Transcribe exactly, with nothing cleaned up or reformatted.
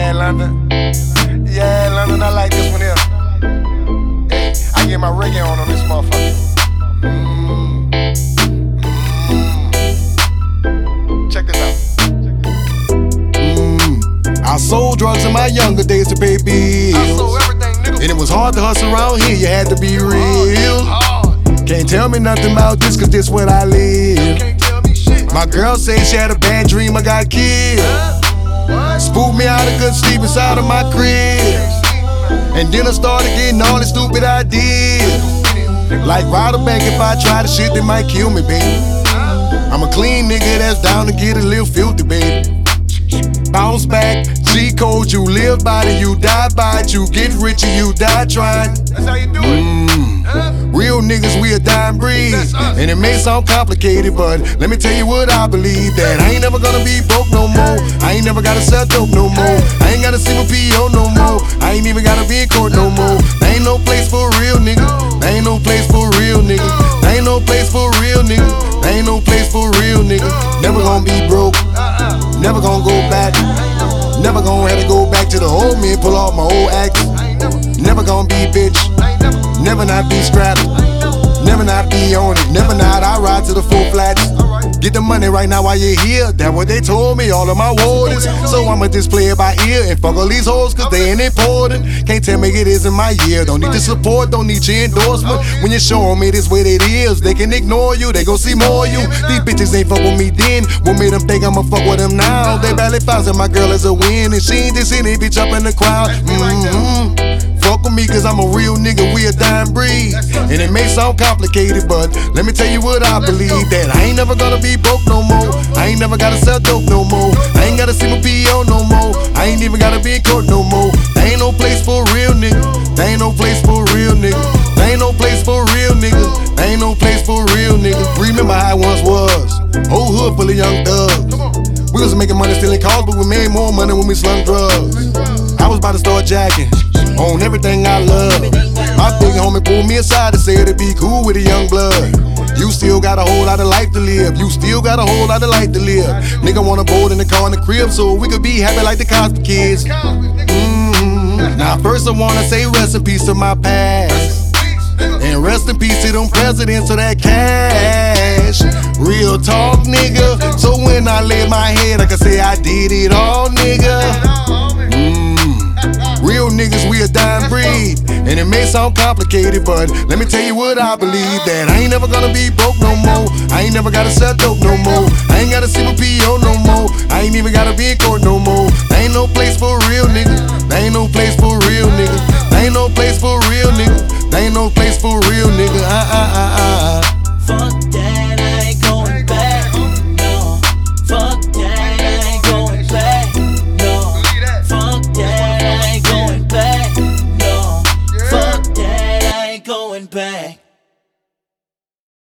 Yeah, London. Yeah, London, I like this one here. Hey, I get my reggae on on this motherfucker. Mm. Mm. Check this out. Mm. I sold drugs in my younger days to pay bills. I sold everything, nigga. And it was hard to hustle around here, you had to be real. Hard. Can't tell me nothing about this, cause this what I live. Can't tell me shit. My girl said she had a bad dream, I got killed. Spooked me out of good sleep inside of my crib. And then I started getting all these stupid ideas. Like rob a bank, if I try the shit, they might kill me, baby. I'm a clean nigga that's down to get a little filthy, baby. Bounce back, G-code, you live by it, you die by it. You get rich and you die trying. That's how you do it. Mm. Real niggas, we a dying breed. And it may sound complicated, but let me tell you what I believe. That I ain't never gonna be broke no more. I ain't never gotta sell dope no more. I ain't gotta see my P O no more. I ain't even gotta be in court no more. There ain't no place for a real nigga. There ain't no place for a real nigga. There ain't no place for a real nigga. There ain't no place for a real nigga. Never gonna be broke. Never gonna go back. Never gonna have to go back to the old me and pull off my old acts. Never gonna be bitch. Never not be strapped. Never not be on it. Never not I ride to the full flats. Get the money right now while you're here. That's what they told me, all of my wardens. So I'ma just play it by ear and fuck all these hoes cause they ain't important. Can't tell me it isn't my year. Don't need the support, don't need your endorsement. When you show them it is what it is, they can ignore you, they gon' see more of you. These bitches ain't fuck with me then. What made them think I'ma fuck with them now? They barely found my girl as a win. And she ain't just any bitch up in the crowd. Mm-hmm. Fuck with me cause I'm a real nigga, we a dying breed. And it may sound complicated, but let me tell you what I believe. That I ain't never gonna be broke no more. I ain't never gotta sell dope no more. I ain't gotta see my P O no more. I ain't even gotta be in court no more. There ain't no place for a real nigga. There ain't no place for a real nigga. There ain't no place for a real nigga. There ain't no place for a real nigga. Remember how it once was. Old hood full of young thugs. We was making money stealing cars, but we made more money when we slung drugs. I was about to start jacking on everything I love. My big homie pulled me aside and said it'd be cool with a young blood. You still got a whole lot of life to live. You still got a whole lot of life to live. Nigga wanna board in the car in the crib so we could be happy like the Cosby Kids. Mm-hmm. Now first I wanna say rest in peace to my past. And rest in peace to them presidents of that cash. Real talk, nigga. So when I lay my head, I can say I did it all, nigga. Mm. Real niggas, we a dying breed. And it may sound complicated, but let me tell you what I believe. That I ain't never gonna be broke no more. I ain't never gotta sell dope no more. I ain't gotta see my P O no more. I ain't even gotta be in court no more. There ain't no place for a real nigga. There ain't no place for a real nigga. There ain't no place for a real nigga. There ain't no place for a real nigga. Uh uh uh uh.